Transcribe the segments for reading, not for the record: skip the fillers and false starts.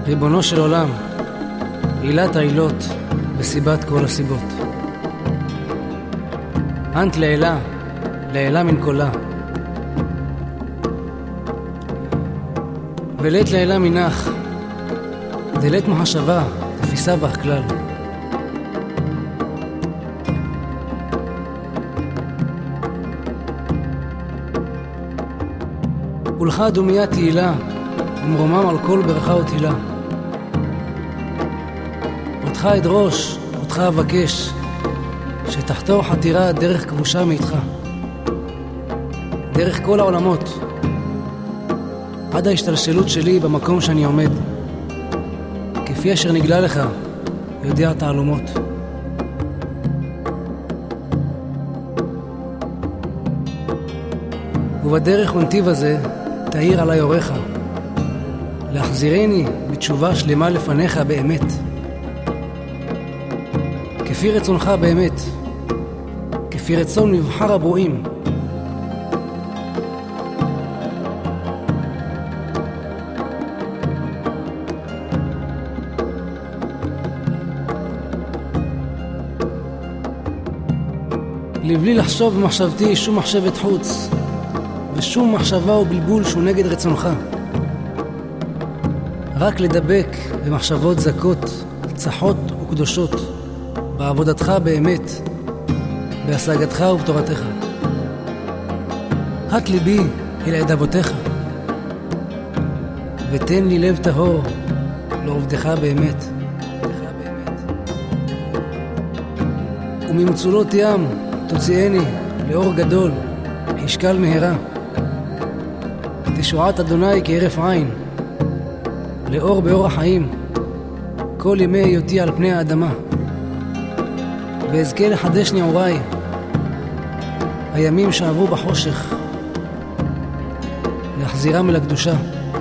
ריבונו של עולם, עילת העילות וסיבת כל הסיבות. אנט לעילה, לעילה מן קולה. ולית לעילה מנח, דלית מחשבה, תפיסה בך כלל. ולך דומיה תהילה, ומרומם על כל ברכה ותהילה. אותך אדרוש, אותך אבקש, שתחתור חתירה דרך כבושה מאיתך. דרך כל העולמות, עד ההשתלשלות שלי במקום שאני עומד. כפי אשר נגלה לך, יודע תעלומות. ובדרך ונתיב הזה, תאיר עלי אורך, להחזירני בתשובה שלמה לפניך באמת. כפי רצונך באמת, כפי רצון מבחר הברואים. לבלי לחשוב במחשבתי שום מחשבת חוץ, ושום מחשבה או בלבול שהוא נגד רצונך. רק לדבק במחשבות זכות, צחות וקדושות, בעבודתך באמת, בהשגתך ובתורתך. הט ליבי אל עדבותיך, ותן לי לב טהור לעובדך באמת. וממצולות ים תוציאני לאור גדול, ישקל מהרה. תשועת אדוני כהרף עין, לאור באור החיים, כל ימי היותי על פני האדמה. ואזכה לחדש נעוריי, הימים שעברו בחושך, להחזירם אל הקדושה.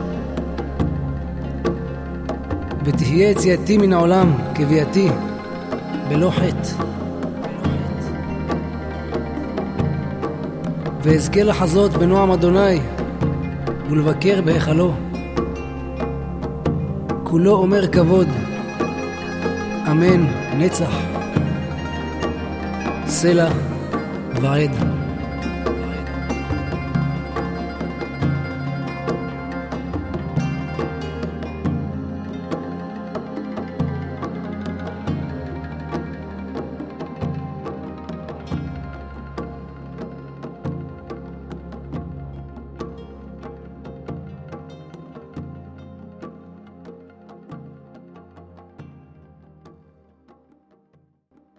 ותהיה יציאתי מן העולם כביאתי, בלא חטא. ואזכה לחזות בנועם אדוני, ולבקר בהיכלו. כולו אומר כבוד, אמן נצח, סלע ועד.